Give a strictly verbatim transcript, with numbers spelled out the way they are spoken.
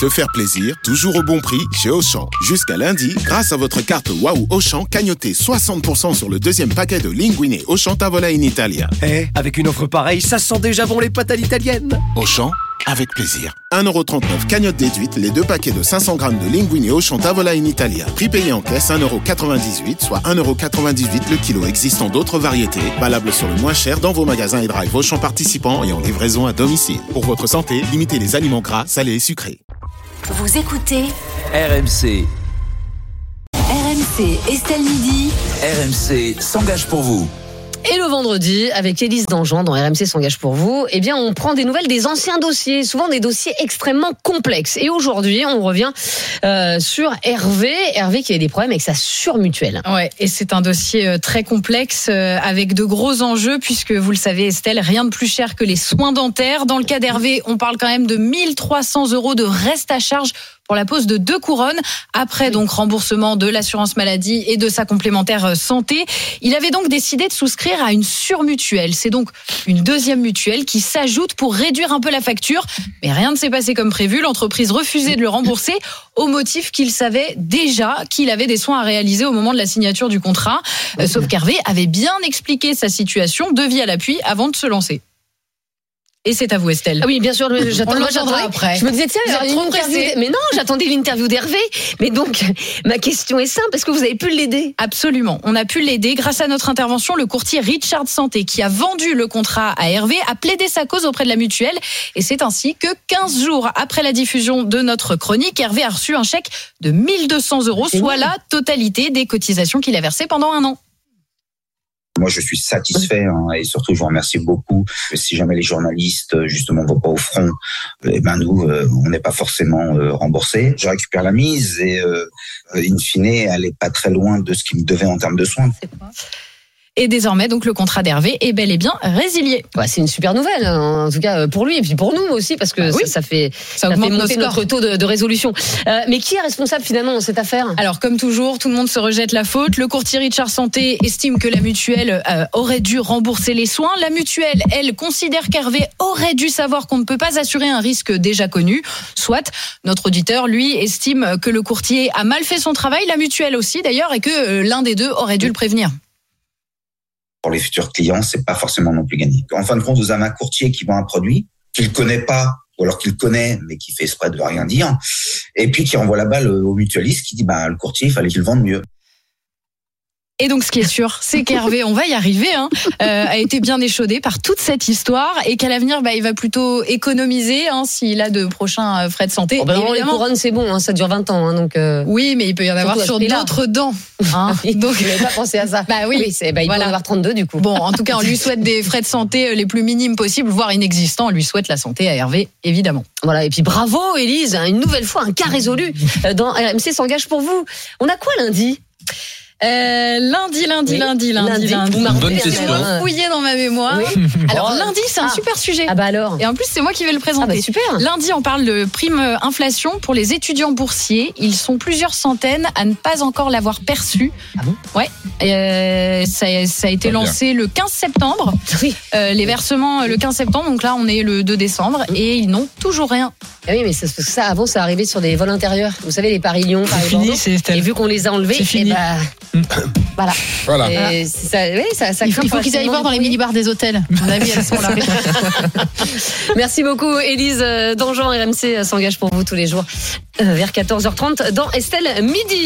Se faire plaisir, toujours au bon prix chez Auchan. Jusqu'à lundi, grâce à votre carte Waouh Auchan, cagnotez soixante pour cent sur le deuxième paquet de Linguine Auchan Tavola in Italia. Eh, avec une offre pareille, ça sent déjà bon les pâtes à l'italienne. Auchan, avec plaisir. un euro trente-neuf cagnotte déduite, les deux paquets de cinq cents grammes de Linguine Auchan Tavola in Italia. Prix payé en caisse un euro quatre-vingt-dix-huit, soit un euro quatre-vingt-dix-huit le kilo. Existant d'autres variétés, valables sur le moins cher dans vos magasins et drive Auchan participants et en livraison à domicile. Pour votre santé, limitez les aliments gras, salés et sucrés. Vous écoutez R M C. R M C Estelle Midi. R M C s'engage pour vous. Et le vendredi, avec Élise Dangean dans R M C s'engage pour vous, eh bien, on prend des nouvelles des anciens dossiers, souvent des dossiers extrêmement complexes. Et aujourd'hui, on revient euh, sur Hervé, Hervé qui a des problèmes avec sa surmutuelle. Ouais, et c'est un dossier très complexe euh, avec de gros enjeux puisque vous le savez, Estelle, rien de plus cher que les soins dentaires. Dans le cas d'Hervé, on parle quand même de mille trois cents euros de reste à charge pour la pose de deux couronnes, après donc remboursement de l'assurance maladie et de sa complémentaire santé. Il avait donc décidé de souscrire à une surmutuelle. C'est donc une deuxième mutuelle qui s'ajoute pour réduire un peu la facture. Mais rien ne s'est passé comme prévu. L'entreprise refusait de le rembourser au motif qu'il savait déjà qu'il avait des soins à réaliser au moment de la signature du contrat. Euh, sauf qu'Hervé avait bien expliqué sa situation, devis à l'appui, avant de se lancer. Et c'est à vous, Estelle. Ah oui, bien sûr, j'attends, moi, j'attendais après. Je me disais, tiens, il y aura une interview. Mais non, j'attendais l'interview d'Hervé. Mais donc, ma question est simple, est-ce que vous avez pu l'aider ? Absolument. On a pu l'aider. Grâce à notre intervention, le courtier Richard Santé, qui a vendu le contrat à Hervé, a plaidé sa cause auprès de la mutuelle. Et c'est ainsi que quinze jours après la diffusion de notre chronique, Hervé a reçu un chèque de mille deux cents euros, soit la totalité des cotisations qu'il a versées pendant un an. Moi, je suis satisfait hein, et surtout, je vous remercie beaucoup. Si jamais les journalistes, justement, vont pas au front, eh ben nous, euh, on n'est pas forcément euh, remboursés. Je récupère la mise et, euh, in fine, elle est pas très loin de ce qu'il me devait en termes de soins. Et désormais, donc, le contrat d'Hervé est bel et bien résilié. Ouais, c'est une super nouvelle, en tout cas pour lui et puis pour nous aussi, parce que ah, oui. ça, ça fait, ça, ça fait monter notre taux de, de résolution. Euh, mais qui est responsable finalement dans cette affaire ? Alors, comme toujours, tout le monde se rejette la faute. Le courtier Richard Santé estime que la mutuelle euh, aurait dû rembourser les soins. La mutuelle, elle, considère qu'Hervé aurait dû savoir qu'on ne peut pas assurer un risque déjà connu. Soit, notre auditeur, lui, estime que le courtier a mal fait son travail, la mutuelle aussi d'ailleurs, et que euh, l'un des deux aurait dû le prévenir. Pour les futurs clients, c'est pas forcément non plus gagné. En fin de compte, vous avez un courtier qui vend un produit qu'il connaît pas, ou alors qu'il connaît, mais qui fait exprès de rien dire, et puis qui renvoie la balle au mutualiste qui dit, bah, le courtier, il fallait qu'il vende mieux. Et donc, ce qui est sûr, c'est qu'Hervé, on va y arriver, hein, euh, a été bien échaudé par toute cette histoire et qu'à l'avenir, bah, il va plutôt économiser hein, s'il a de prochains frais de santé. Oh, bah non, les couronnes, c'est bon, hein, ça dure vingt ans. Hein, donc euh... Oui, mais il peut y en avoir sur d'autres dents. Hein, donc, je n'avais pas pensé à ça. Bah oui, oui c'est, bah, il voilà. peut en avoir trente-deux du coup. Bon, en tout cas, on lui souhaite des frais de santé les plus minimes possibles, voire inexistants. On lui souhaite la santé à Hervé, évidemment. Voilà, et puis bravo, Élise, une nouvelle fois, un cas résolu dans R M C s'engage pour vous. On a quoi lundi ? Euh, lundi, lundi, oui. lundi, lundi, lundi. Bonne lundi. question. Fouillé dans ma mémoire. Oui. Alors, lundi, c'est un ah. super sujet. Ah bah alors. Et en plus, c'est moi qui vais le présenter. Ah bah super. Lundi, on parle de prime inflation pour les étudiants boursiers. Ils sont plusieurs centaines à ne pas encore l'avoir perçu. Ah bon ? Ouais. Euh, ça, ça a été pas lancé bien. Le quinze septembre. Oui. Euh, les versements le quinze septembre. Donc là, on est le deux décembre mmh. et ils n'ont toujours rien. Ah oui, mais ça, ça avant, ça arrivait sur des vols intérieurs. Vous savez, les Paris-Lyon, Paris-Bordeaux. Et vu qu'on les a enlevés, c'est fini. Et bah, voilà. Voilà. Et ça, oui, ça, ça il faut, il faut qu'ils aillent voir dans les minibars des hôtels. À mon avis, elles sont là. Merci beaucoup, Élise Dangean. R M C s'engage pour vous tous les jours vers quatorze heures trente dans Estelle Midi.